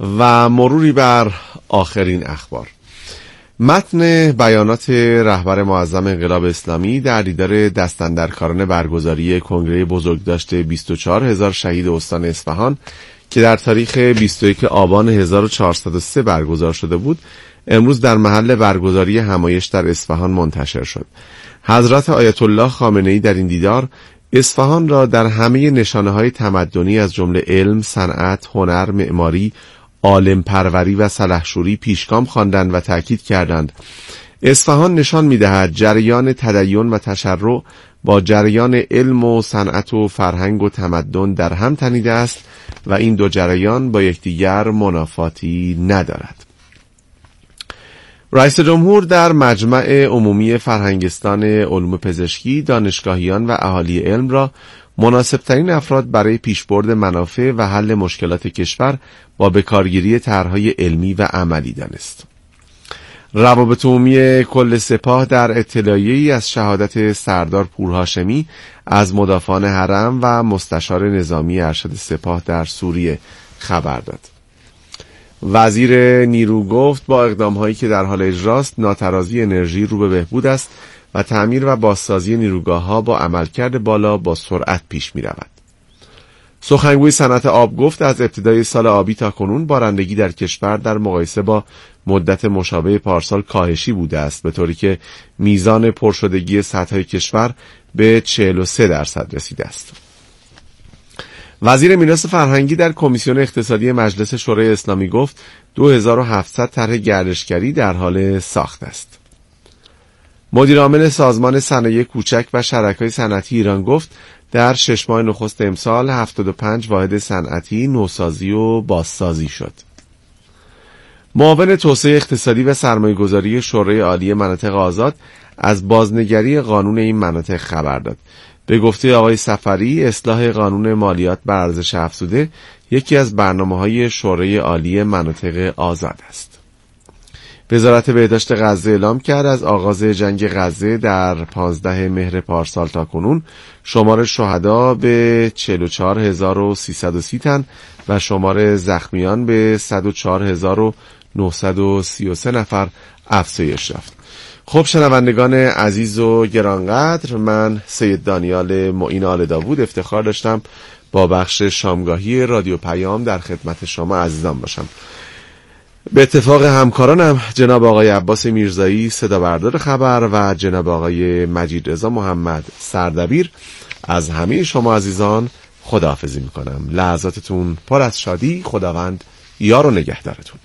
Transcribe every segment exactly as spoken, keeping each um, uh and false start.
و مروری بر آخرین اخبار. متن بیانات رهبر معظم انقلاب اسلامی در دیدار دستاندرکاران برگزاری کنگره بزرگداشت بیست و چهار هزار شهید استان اصفهان که در تاریخ بیست و یک آبان هزار و چهارصد و سه برگزار شده بود، امروز در محل برگزاری همایش در اصفهان منتشر شد. حضرت آیت الله خامنه‌ای در این دیدار اصفهان را در همه نشانه‌های تمدنی از جمله علم، صنعت، هنر، معماری، عالم پروری و سلحشوری پیشگام خواندند و تأکید کردند اصفهان نشان می‌دهد جریان تدین و تشرع با جریان علم و صنعت و فرهنگ و تمدن در هم تنیده است و این دو جریان با یکدیگر منافاتی ندارد. رئیس جمهور در مجمع عمومی فرهنگستان علوم پزشکی دانشگاهیان و اهالی علم را مناسبترین افراد برای پیشبرد منافع و حل مشکلات کشور با بکارگیری طرح‌های علمی و عملی دانست. روابط عمومی کل سپاه در اطلاعیه‌ای از شهادت سردار پورهاشمی از مدافعان حرم و مستشار نظامی ارشد سپاه در سوریه خبر داد. وزیر نیرو گفت با اقدام‌هایی که در حال اجراست ناترازی انرژی رو به بهبود است و تعمیر و بازسازی نیروگاه‌ها با عملکرد بالا با سرعت پیش می‌رود. سخنگوی صنعت آب گفت از ابتدای سال آبی تا کنون بارندگی در کشور در مقایسه با مدت مشابه پارسال کاهشی بوده است، به طوری که میزان پرشدگی سطح کشور به چهل و سه درصد رسیده است. وزیر میراث فرهنگی در کمیسیون اقتصادی مجلس شورای اسلامی گفت دو هزار و هفتصد طرح گردشگری در حال ساخت است. مدیر عامل سازمان صنایع کوچک و شرکای صنعتی ایران گفت در شش ماه نخست امسال هفتاد و پنج واحد صنعتی نوسازی و بازسازی شد. معاون توسعه اقتصادی و سرمایه‌گذاری شورای عالی مناطق آزاد از بازنگری قانون این مناطق خبر داد. به گفته آقای سفری اصلاح قانون مالیات بر ارزش افزوده یکی از برنامه‌های شورای عالی مناطق آزاد است. وزارت بهداشت غزه اعلام کرد از آغاز جنگ غزه در پانزده مهر پارسال تا کنون شمار شهدا به چهل و چهار هزار و سیصد و سی تن و شمار زخمیان به صد و چهار هزار و نهصد و سی و سه نفر افزایش یافت. خب شنوندگان عزیز و گرانقدر، من سید دانیال معین آل داوود افتخار داشتم با بخش شامگاهی رادیو پیام در خدمت شما عزیزان باشم. به اتفاق همکارانم جناب آقای عباس میرزایی صدا بردار خبر و جناب آقای مجید رضا محمد سردبیر، از همه شما عزیزان خداحافظی میکنم. لحظاتتون پر از شادی. خداوند یار و نگهدارتون.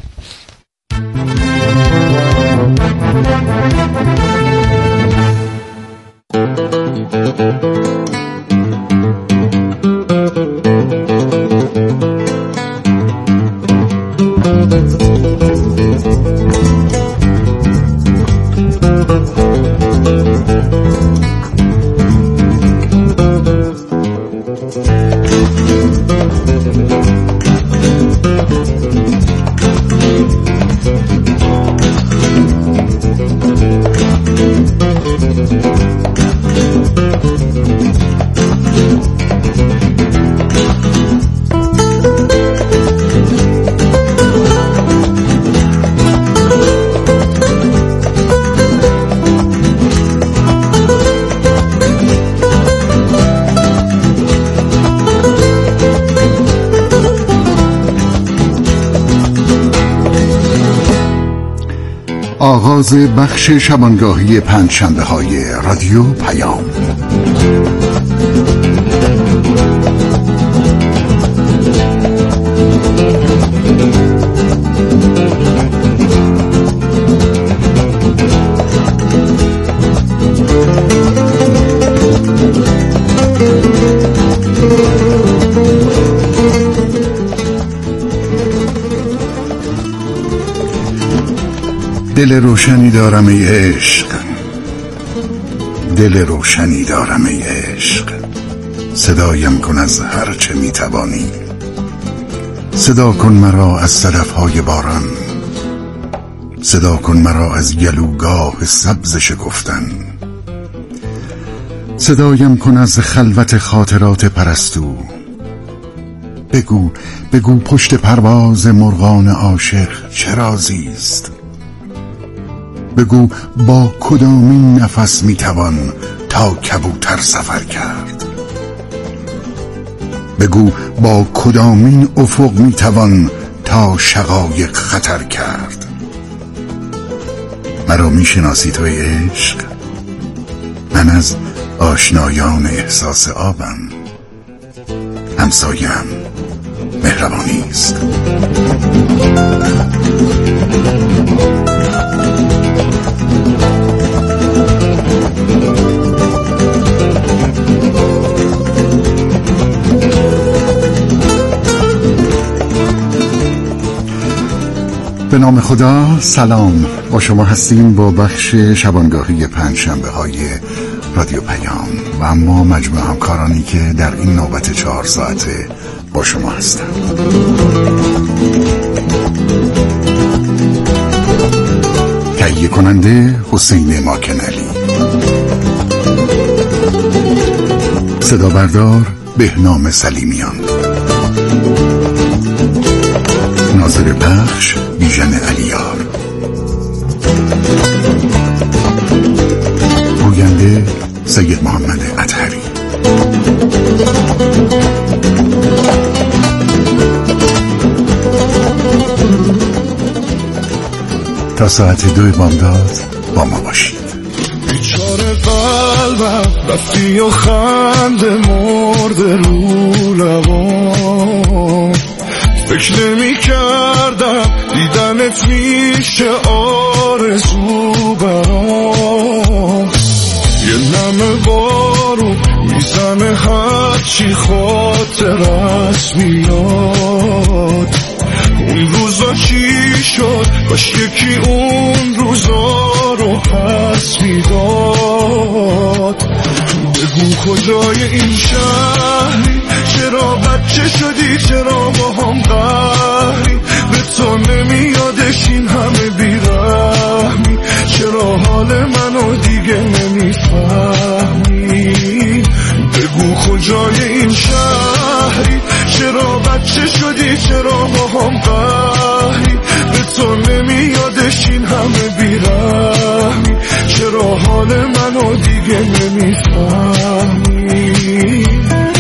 آغاز بخش شبانگاهی پنجشنبه های رادیو پیام. دل روشنی دارم ای عشق، دل روشنی دارم ای عشق، صدایم کن از هر چه میتوانی، صدا کن مرا از صدفهای باران، صدا کن مرا از گلوگاه سبز شکفتن، صدایم کن از خلوت خاطرات پرستو، بگو بگو پشت پرواز مرغان عاشق چه رازیست؟ بگو با کدامین نفس میتوان تا کبوتر سفر کرد؟ بگو با کدامین افق میتوان تا شقایق خطر کرد؟ مرا میشناسی توی عشق؟ من از آشنایان احساس آبم، همسایم مهربانی است. به نام خدا، سلام. با شما هستیم با بخش شبانگاهی پنجشنبه های رادیو پیام و اما مجموعه همکارانی که در این نوبت چهار ساعته با شما هستند. تهیه کننده حسین ماکنعلی، صدا بردار بهنام سلیمیان، ناظر پخش بیژن علیار، گوینده سید محمد اطهری. تا ساعت دو بامداد با ما باشید. بیچاره قلبم رفتی و خنده مرده رو لبام، فکر نمی کردم دیدنت میشه آرزو برام. یه نم بارون میزنه هرچی خاطرت میاد. اون روزا چی شد؟ باش یکی اون روزا رو پس میداد. بگو کجای این شهری؟ چرا بچه شدی؟ چرا با هم قهری؟ به تو نمیادش این همه بیرحمی؟ چرا حال منو دیگه نمیفهمی؟ بگو کجای این شهری؟ چرا بچه شدی؟ چرا با هم قهری؟ به تو نمیادش این همه بیرحمی؟ چرا حال منو دیگه نمیفهمی؟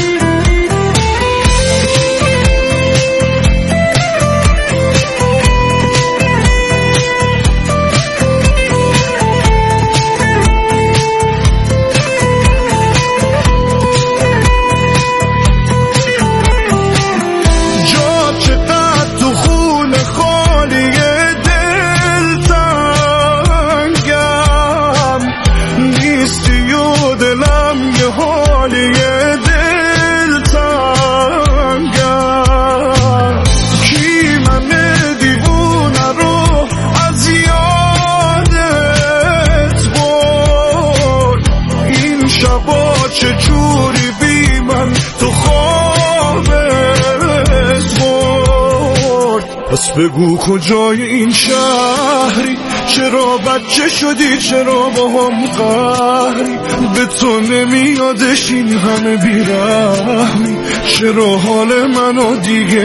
پس بگو کجای این شهری؟ چرا بچه شدی؟ چرا با هم قهری؟ به تو نمیادش این همه بیرحمی؟ چرا حال منو دیگه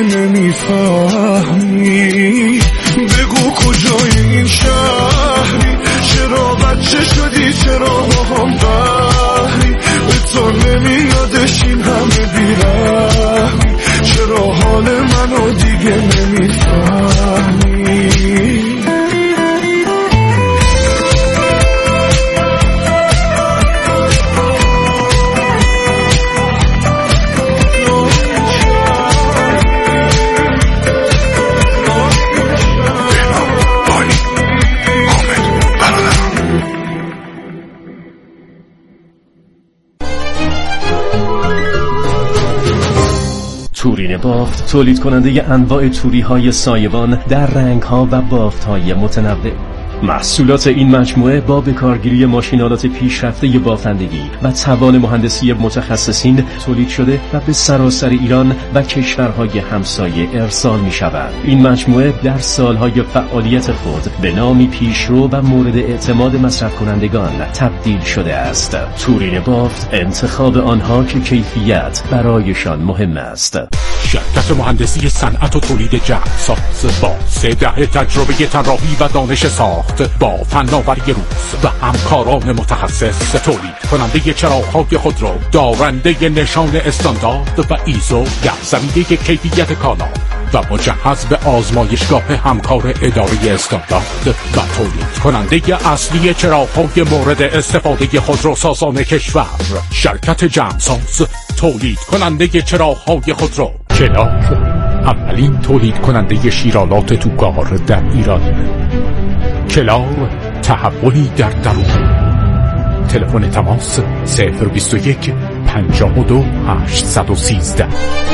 نمیفهمی؟ بگو کجای این شهری؟ چرا بچه شدی؟ چرا با هم قهری؟ به تو نمیادش این همه بیرحمی؟ چرا حال منو دیگه نمیفهمی؟ تورین بافت تولید کننده انواع توری های سایبان در رنگ ها و بافت های متنوع. محصولات این مجموعه با بکارگیری ماشین‌آلات پیشرفته بافندگی و توان مهندسی متخصصین تولید شده و به سراسر ایران و کشورهای همسایه ارسال می شود. این مجموعه در سالهای فعالیت خود به نامی پیشرو و مورد اعتماد مصرف کنندگان تبدیل شده است. تورین بافت انتخاب آنها که کیفیت برایشان مهم است. شرکت مهندسی صنعت و تولید جهازساز با سه دهه تجربه طراحی و دانش ساخت با فناوری روز و همکاران متخصص، تولید کننده چراغ‌های خودرو دارنده نشان استاندارد و ایزو در زمینه کیفیت کالا و مجهز به آزمایشگاه همکار اداره استاندارد و تولید کننده اصلی چراغ‌های مورد استفاده خودروسازان کشور. شرکت جمساز، تولید کننده چراغ‌های خودرو. کلار، اولین تولید کننده شیرالات توکار در ایران. کلار، تحولی در درون. تلفن تماس صفر بیست و یک پنجاه و دو هشتصد و سیزده.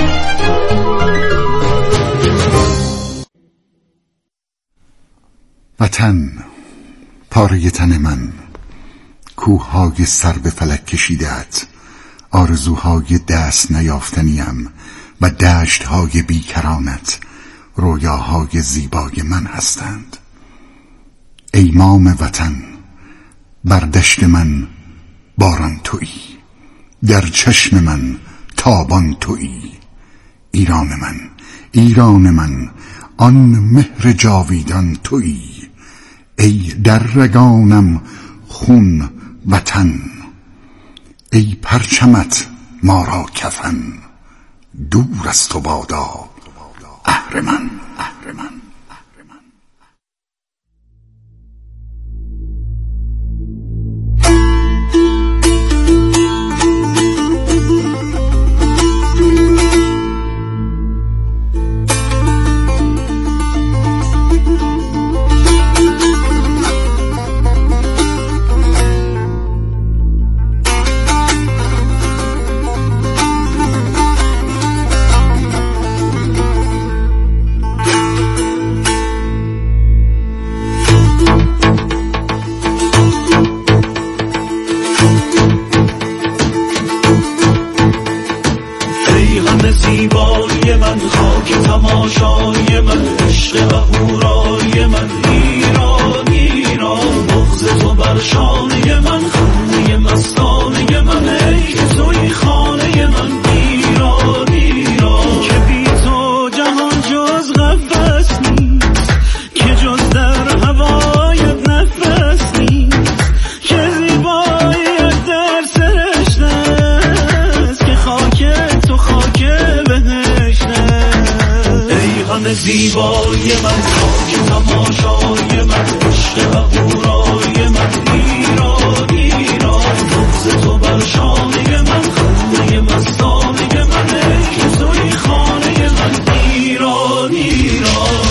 وطن، پاره تن من، کوههای سر به فلک کشیده‌ات، آرزوهای دست نیافتنیم و دشتهای بیکرانت رویاهای زیبای من هستند. ای مام وطن، بر دشت من باران تویی، در چشم من تابان تویی. ایران من، ایران من، آن مهر جاویدان تویی. ای در رگانم خون وطن، ای پرچمت ما را کفن. دور از تو بادا اهرمن، اهرمن. زیبایی من، خاک تماشای من، عشق و هورای من، ایران ایران. بغض تو بر شانه من، خانه مستانه من، ای که توی خانه من، ایران ایران. که بی تو جهان جز قفس نیست، که جز در هوایت نفس نیست، که زیباییت در سرشته است، که خاک تو خاک ای زیبای من، خاک تماشای من، عشق و هورای من، ایران ایران. بغض تو بر شانه من، خانه مستانه من، ای که توی خانه من، ایران ایران.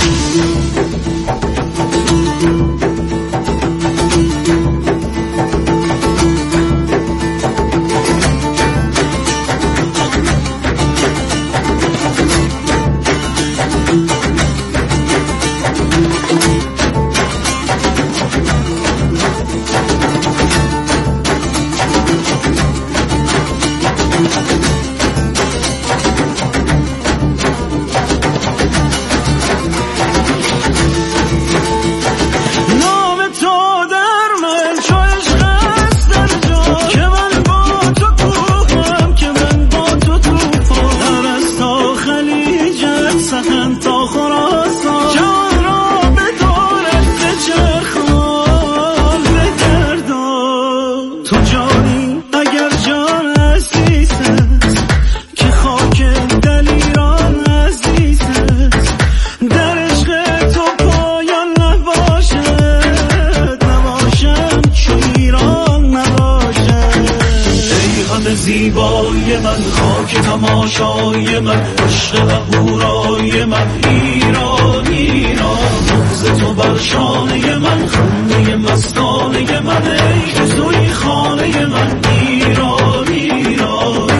زیبای من، خاک تماشای من، عشق و هورای من، ایران ایران. بغض تو بر شانه من، خانه مستانه من، ای که توی خانه من، ایران ایران.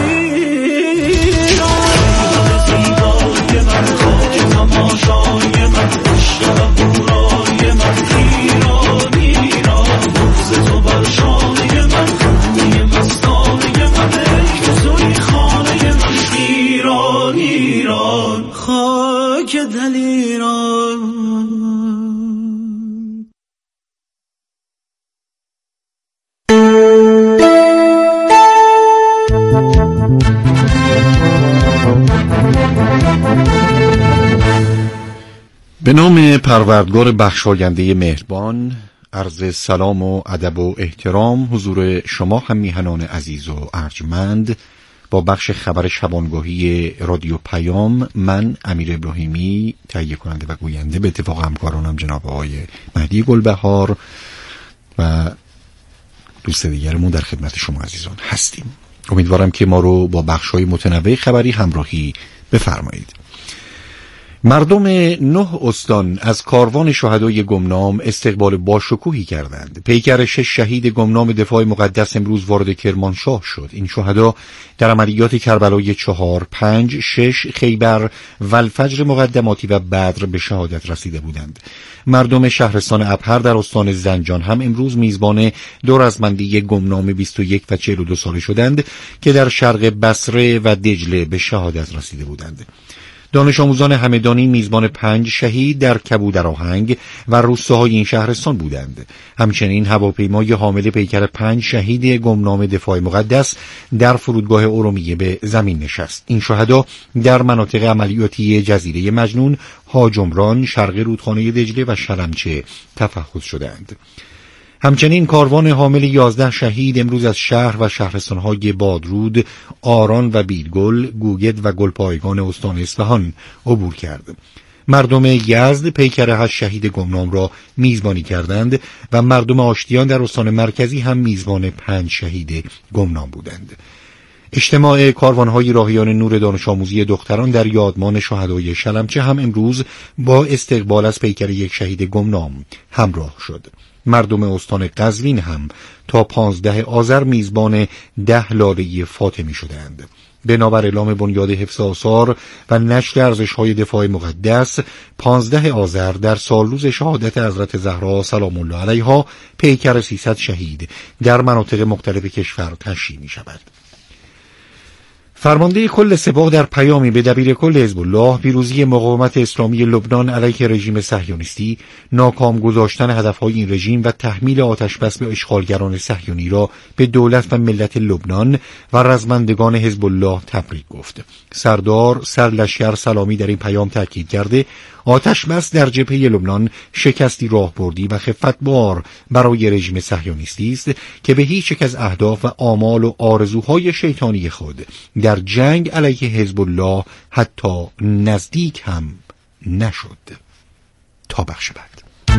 زیبای من، خاک تماشای من، عشق و هورای من، ایران ایران. بغض تو بر شانه من، خانه مستانه من، ای که توی خانه من، ایران ایران. خاک دل ایران. به نام پروردگار بخشاینده مهربان، عرض سلام و ادب و احترام حضور شما هم میهنان عزیز و ارجمند با بخش خبر شبانگاهی رادیو پیام. من امیر ابراهیمی تهیه کننده و گوینده به اتفاق همکارانم جناب آقای مهدی گلبهار و دوست دیگرمون در خدمت شما عزیزان هستیم. امیدوارم که ما رو با بخش‌های متنوع خبری همراهی بفرمایید. مردم نه استان از کاروان شهدای گمنام استقبال باشکوهی کردند. پیکر شش شهید گمنام دفاع مقدس امروز وارد کرمانشاه شد. این شهدا در عملیات کربلای چهار، پنج، شش، خیبر و الفجر مقدماتی و بدر به شهادت رسیده بودند. مردم شهرستان ابهر در استان زنجان هم امروز میزبان دو رزمندی گمنام بیست و یک و چهل و دو ساله شدند که در شرق بصره و دجله به شهادت رسیده بودند. دانش آموزان همدانی میزبان پنج شهید در کبودرآهنگ و روستاهای این شهرستان بودند. همچنین هواپیمای حامل پیکر پنج شهید گمنام دفاع مقدس در فرودگاه ارومیه به زمین نشست. این شهدا در مناطق عملیاتی جزیره مجنون، هاجمران، شرق رودخانه دجله و شلمچه تفحص شدند. همچنین کاروان حامل یازده شهید امروز از شهر و شهرستانهای بادرود، آران و بیلگل، گوگد و گلپایگان استان اصفهان عبور کرد. مردم یزد پیکر هشت شهید گمنام را میزبانی کردند و مردم آشتیان در استان مرکزی هم میزبان پنج شهید گمنام بودند. اجتماع کاروانهای راهیان نور دانش آموزی دختران در یادمان شهدای شلمچه هم امروز با استقبال از پیکر یک شهید گمنام همراه شد. مردم استان قزوین هم تا پانزده آذر میزبان ده لاله فاطمی شدند. بنابر اعلام بنیاد حفظ آثار و نشر ارزش‌های دفاع مقدس، پانزده آذر در سالروز شهادت حضرت زهرا سلام الله علیها پیکر سیصد شهید در مناطق مختلف کشور تشییع می‌شود. فرمانده کل سپاه در پیامی به دبیر کل حزب الله پیروزی مقاومت اسلامی لبنان علیه رژیم صهیونیستی، ناکام گذاشتن هدفهای این رژیم و تحمیل آتش بس به اشغالگران صهیونی را به دولت و ملت لبنان و رزمندگان حزب الله تبریک گفت. سردار سرلشکر سلامی در این پیام تاکید کرده آتش بس در جبهه لبنان شکستی راهبردی و خفتبار برای رژیم صهیونیستی است که به هیچ یک از اهداف و آمال و آرزوهای شیطانی خود در جنگ علیه حزب الله حتی نزدیک هم نشد. تا بخش بعد.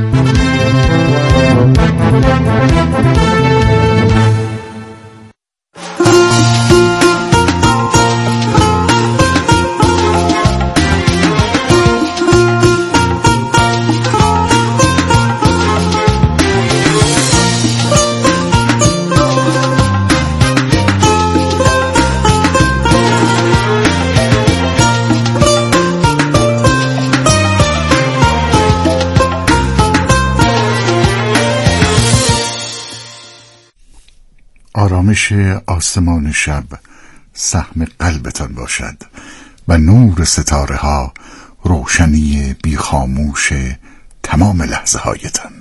آرامش آسمان شب سهم قلبتان باشد و نور ستاره ها روشنی بی خاموش تمام لحظه هایتان.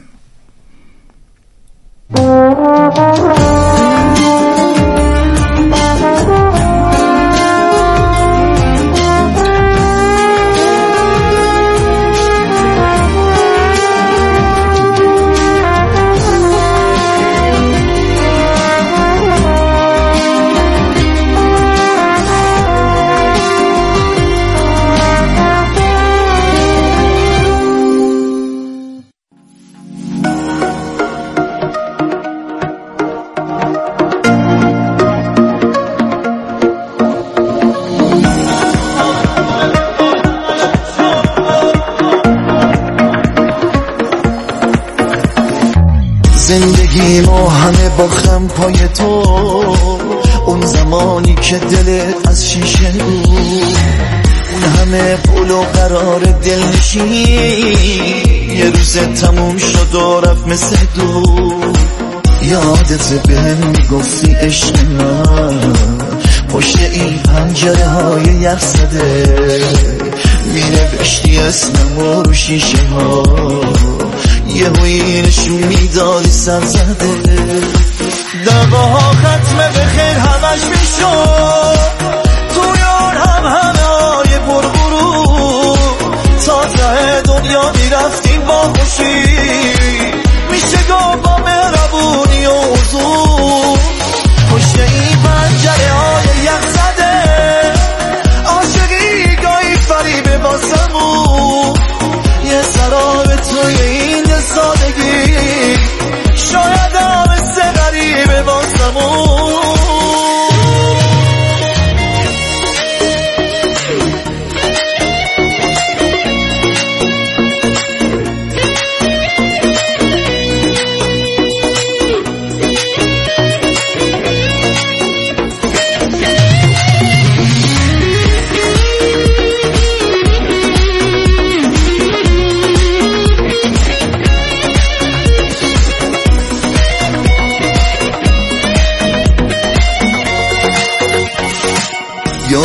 زندگی ما همه با خم پای تو، اون زمانی که دلت از شیشه بود، اون همه پول و قرار دلنشین، یه روز تموم شد و رفت مثل دو. یادت بهم میگفتی عشق من پشت این پنجره های یخ زده، مینوشتی اسمم رو شیشه ها، یه هوی نشون میدادی سر زده. دقاها ختمه به خیر همش میشد، توی آن هم همه های پرغرور، تا ته دنیا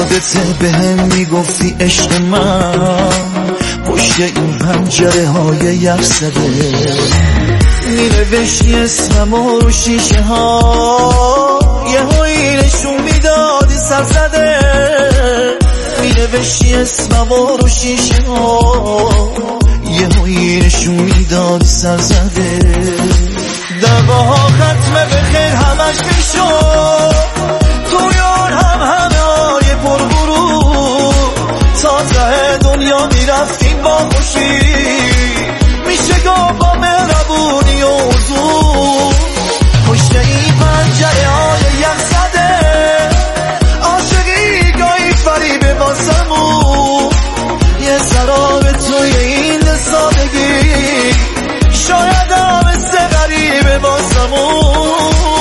یادته به هم میگفتی عشق من پشت این پنجره های یخ زده مینوشتی اسممو رو شیشه ها یه هایی نشون میدادی سر زده مینوشتی اسممو رو شیشه ها یه هایی نشون میدادی سر زده دقاها ختمه به خیر همش میشد تویان هم همه های پرگرو تا ته دنیا میرفتیم با خوشی میشه گاه با مهربونی و حضور پشت این پنجره های یخ زده عاشقی گاهی فریبه باسمون یه سراب توی این سادگی شاید هم مثل غریبه باسمون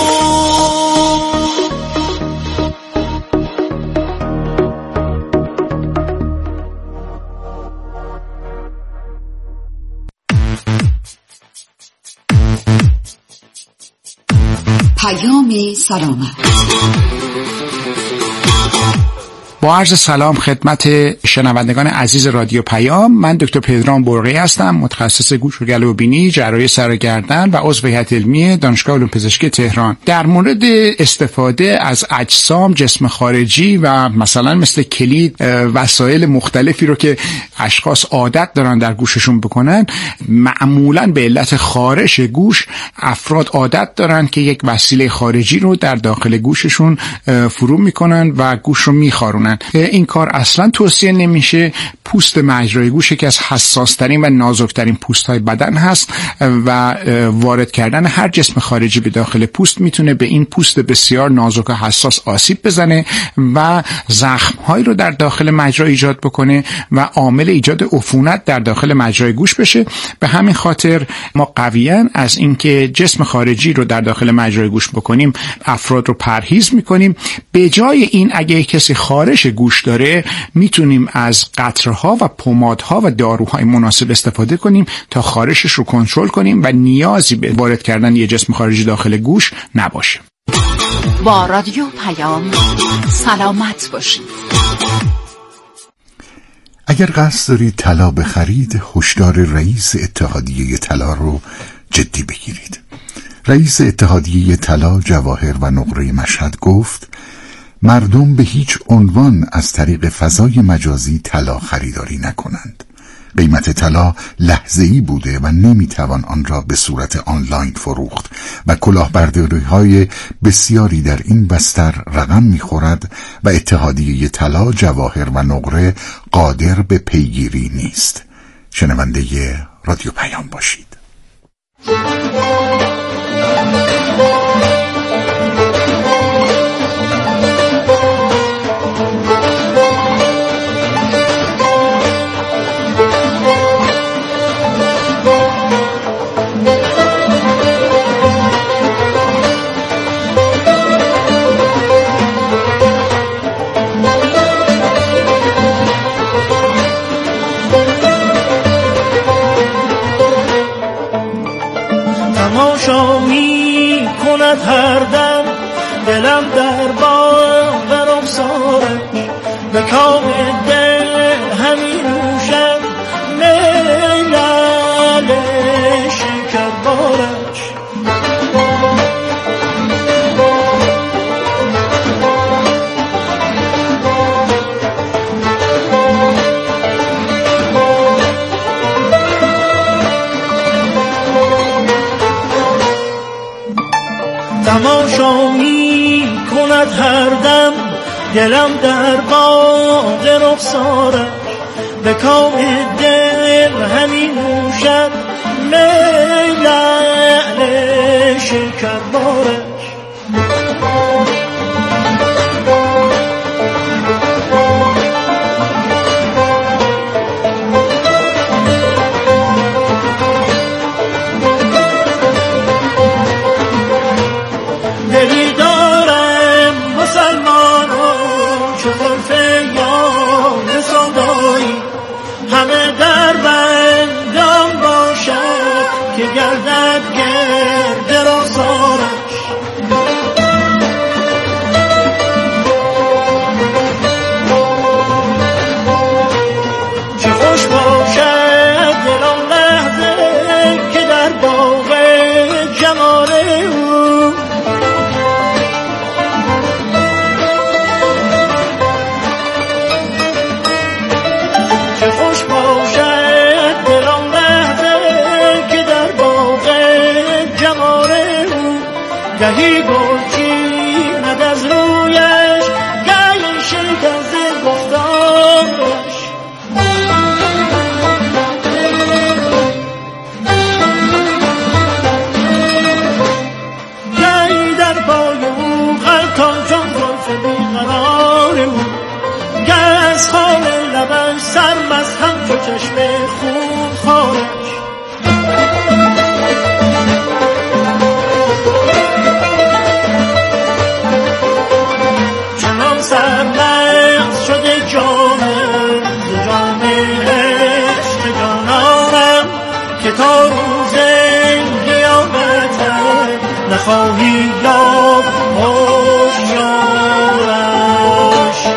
پیام سلامت. با عرض سلام خدمت شنوندگان عزیز رادیو پیام، من دکتر پدرام برقی هستم، متخصص گوش و گلو و بینی، جراحی سر و گردن و عضو هیئت علمی دانشگاه علوم پزشکی تهران. در مورد استفاده از اجسام جسم خارجی و مثلا مثل کلید وسایل مختلفی رو که اشخاص عادت دارن در گوششون بکنن، معمولا به علت خارش گوش افراد عادت دارن که یک وسیله خارجی رو در داخل گوششون فرو میکنن و گوش رو میخارونن. این کار اصلا توصیه نمیشه. پوست مجرای گوش یکی از حساس‌ترین و نازکترین پوست‌های بدن هست و وارد کردن هر جسم خارجی به داخل پوست میتونه به این پوست بسیار نازک و حساس آسیب بزنه و زخم‌هایی رو در داخل مجرا ایجاد بکنه و عامل ایجاد عفونت در داخل مجرای گوش بشه. به همین خاطر ما قویاً از اینکه جسم خارجی رو در داخل مجرای گوش بکنیم افراد رو پرهیز میکنیم. به جای این اگه کسی خارش گوش داره میتونیم از قطره‌ها و پمادها و داروهای مناسب استفاده کنیم تا خارشش رو کنترل کنیم و نیازی به وارد کردن یه جسم خارجی داخل گوش نباشه. با رادیو پیام سلامت باشید. اگر قصد دارید طلا بخرید، هشدار رئیس اتحادیه طلا رو جدی بگیرید. رئیس اتحادیه طلا، جواهر و نقره مشهد گفت مردم به هیچ عنوان از طریق فضای مجازی طلا خریداری نکنند. قیمت طلا لحظه‌ای بوده و نمیتوان آن را به صورت آنلاین فروخت و کلاهبرداری‌های بسیاری در این بستر رقم می‌خورد و اتحادیه طلا، جواهر و نقره قادر به پیگیری نیست. شنونده رادیو پیام باشید. تماشا می کند هر دم دلم در باغ رخسارش به کام دل همی نوشم میلال شکربارش. تماشا می کند هر دم دلم در باغ رخسارش به کام دل همی نوشد میلال شکربارش. گردد گرد رخسارش گهی گرچیند از رویش گهی شکست گفتارش گهی در پای او غلطان چون زلف بیقرار او گه از خال لبش سرمست همچو چشم خون خارش چنان سرمست شده جانم ز جام عشق جانانم که تا روز قیامتم نخواهی یافت هوشیارش.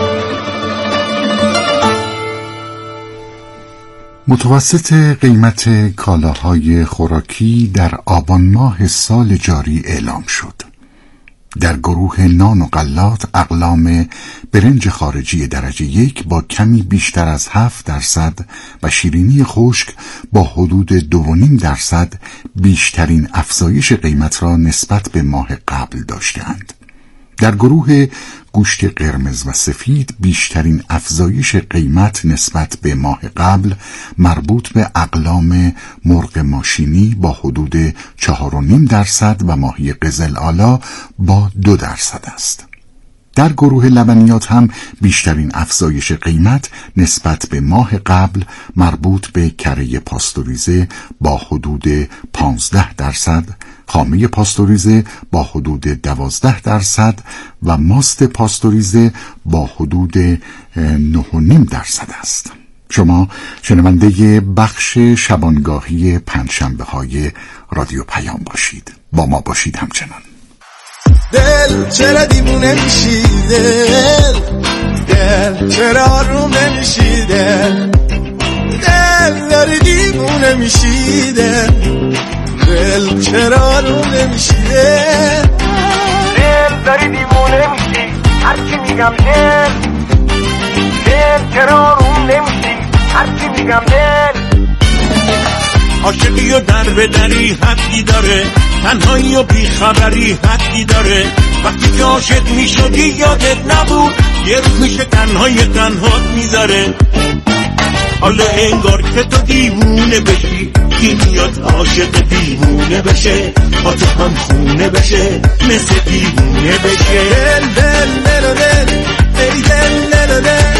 متوسط قیمت کالاهای خوراکی در آبان ماه سال جاری اعلام شد. در گروه نان و غلات اقلام برنج خارجی درجه یک با کمی بیشتر از هفت درصد و شیرینی خشک با حدود دو و نیم درصد بیشترین افزایش قیمت را نسبت به ماه قبل داشتند. در گروه گوشت قرمز و سفید بیشترین افزایش قیمت نسبت به ماه قبل مربوط به اقلام مرغ ماشینی با حدود چهار و نیم درصد و ماهی قزل آلا با دو درصد است. در گروه لبنیات هم بیشترین افزایش قیمت نسبت به ماه قبل مربوط به کره پاستوریزه با حدود پانزده درصد، خامه پاستوریزه با حدود دوازده درصد و ماست پاستوریزه با حدود نه و نیم درصد است. شما شنونده بخش شبانگاهی پنجشنبه های رادیو پیام باشید. با ما باشید همچنان. دل چرا دیوونه میشی دل دل چرا آروم نمیشی دل دل داری دیوونه میشی دل دل چرا آروم نمیشی دل دل داری دیوونه میشی هرچی میگم دل دل چرا آروم نمیشی هرچی میگم دل عاشقی و در به دری حدی داره تنهایی و بیخبری حدی داره وقتی که عاشق میشدی یادت نبود یه روز میشه تنهای تنهات میذاره حالا انگار که تو دیوونه بشی کی میاد عاشق دیوونه بشه با تو هم خونه بشه مثل دیوونه بشه دل دل دل دل دل دل دل دل